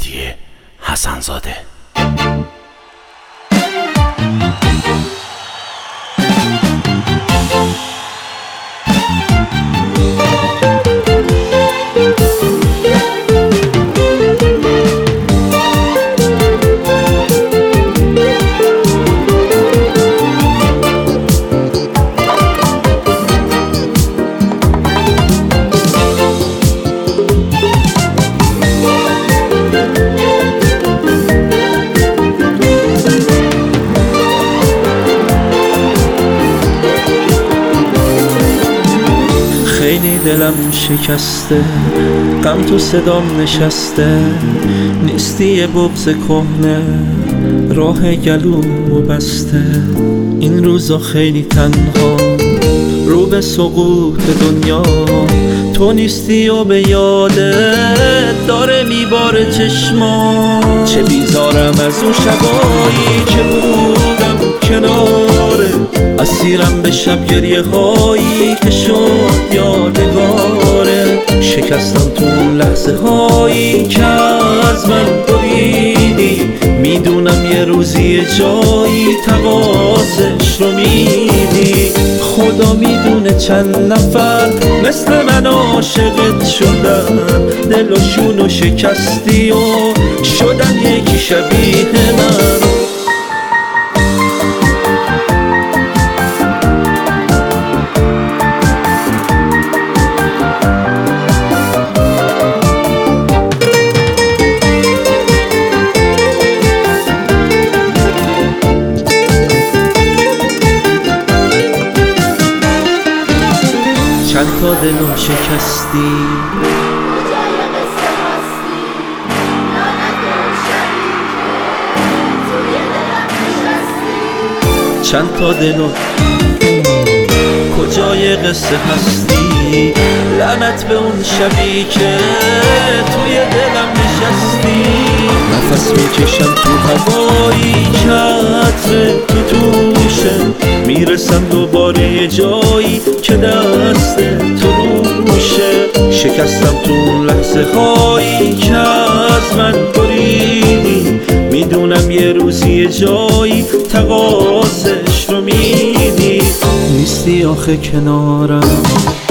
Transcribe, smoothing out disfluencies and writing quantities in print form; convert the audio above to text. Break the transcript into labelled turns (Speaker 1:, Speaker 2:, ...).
Speaker 1: مهدی حسن‌زاده.
Speaker 2: خیلی دلم شکسته، غم تو صدام نشسته، نیستی یه بغض کهنه، راه گلومو بسته. این روزا خیلی تنها، رو به سقوط دنیا، تو نیستی و به یادت داره میباره چشما. چه بیزارم از اون شبایی که بودم کناره، اسیرم به شب گریه هایی که شد یادگاره. شکستم تو اون لحظه هایی که از من بریدی، میدونم یه روزی جایی تقاضش رو میدی. خدا میدونه چند نفر مثل من عاشقت شدن، دلشونو شکستی و شدن یکی شبیه من. چند تا دلو شکستی، چند تا دلو کجای قصه هستی. لعنت به اون شبی که توی دلم نشستی. نفس میکشم تو هوایی که عطر تو توشه، میرسم دوباره یه جایی که دست تو روشه. شکستم تو اون لحظه هایی که از من بریدی، میدونم یه روزی یه جایی تقاضش رو میدی. نیستی آخه کنارم،